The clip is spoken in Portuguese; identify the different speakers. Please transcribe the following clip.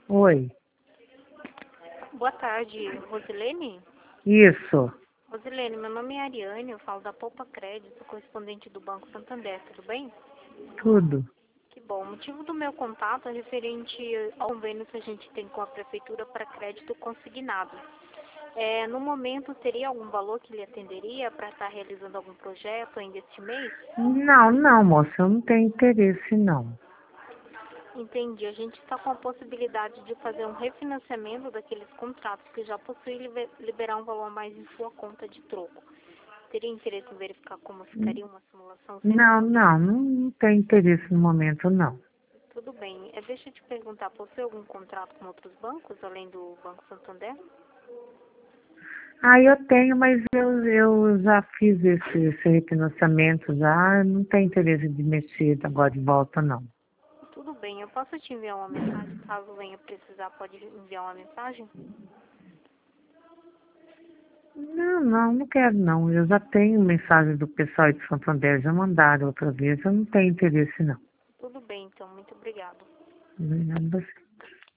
Speaker 1: Oi,
Speaker 2: Boa tarde, Rosilene.
Speaker 1: isso,
Speaker 2: Rosilene, meu nome é Ariane, eu falo da Poupa Crédito, correspondente do Banco Santander, tudo bem?
Speaker 1: tudo.
Speaker 2: Que bom. O motivo do meu contato é referente ao convênio que a gente tem com a Prefeitura para crédito consignado. No momento, teria algum valor que lhe atenderia para estar realizando algum projeto ainda este mês?
Speaker 1: Não, moça, eu não tenho interesse, não.
Speaker 2: Entendi. A gente está com a possibilidade de fazer um refinanciamento daqueles contratos que já possuem e liberar um valor a mais em sua conta de troco. Teria interesse em verificar como ficaria uma simulação sem
Speaker 1: Não tenho interesse no momento, não.
Speaker 2: Tudo bem. Deixa eu te perguntar, possui algum contrato com outros bancos, além do Banco Santander?
Speaker 1: Eu tenho, mas eu já fiz esse refinanciamento já, não tenho interesse de mexer agora de volta, não.
Speaker 2: Tudo bem. Eu posso te enviar uma mensagem? Caso venha precisar, pode enviar uma mensagem?
Speaker 1: Não quero, não. Eu já tenho mensagem do pessoal de Santander, já mandaram outra vez, eu não tenho interesse, não.
Speaker 2: Tudo bem, então. Muito obrigada.
Speaker 1: Obrigada a você.